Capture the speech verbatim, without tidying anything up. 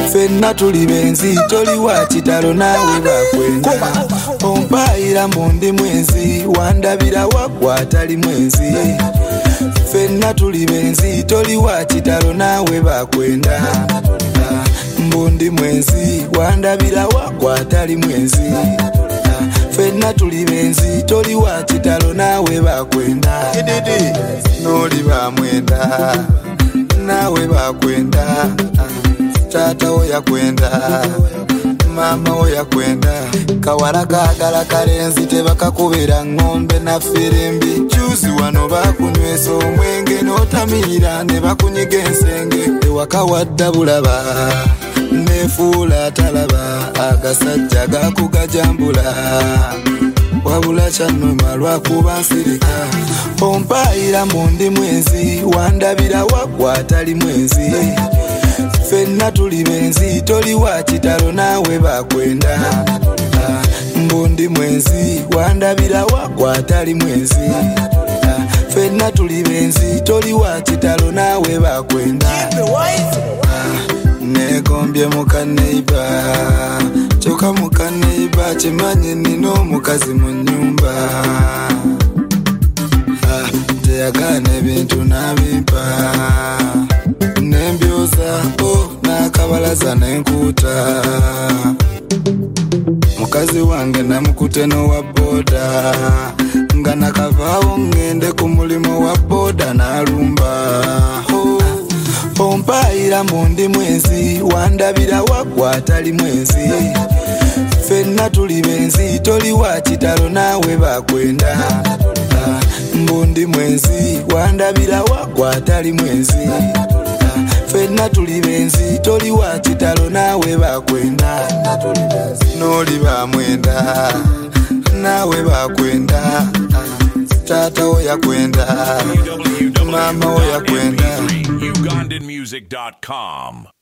fenna tuli benzi toli wa kitalo nawe bakwenda ompaira mundi mwenzi wandabira wagwa tali mwenzi fenna tuli benzi toli wa kitalo nawe bakwenda mbundi mwenzi wandabira wagwa tali mwenzi fenna tuli benzi toli wa kitalo nawe bakwenda noli bamwenda nawe bakwenda tata oya kwenda mama oya kwenda kawala kagala kalenzi tebakakubira ngombe na firimbi juzi wano bakunywesa omwenge notamira ne bakunyiga ensenge ewakawadda bulaba nefuula talaba agasajja gakugajambula wabula kyanuma lwakuba nsirika ompaira mundi mwenzi wandabira wagwa tali mwenzi fenna tuli benzi toli wa kitalo nawe bakwenda mbundi mwenzi wandabira wagwa tali mwenzi fenna tuli benzi toli wa kitalo nawe bakwenda negombye mukaneiba choka mukaneiba chimanye nino mukazi mu nyumba teyagane bintu nabimpa nembyoza oh nakabalaza nenkuta mukazi wange namukute no wa boda nga nakavaawo ngende ku mulimo wa boda nalumba oh ompaira mundi mwenzi wandabira wagwa tali mwenzi fenna tuli benzi toli wa kitalo nawe bakwenda mbundi mwenzi wandabira wagwa tali mwenzi fenna tuli benzi toli wa kitalo nawe bakwenda noli bamwenda nawe bakwenda tata oya kwenda mama oya kwenda Ugandan music dot com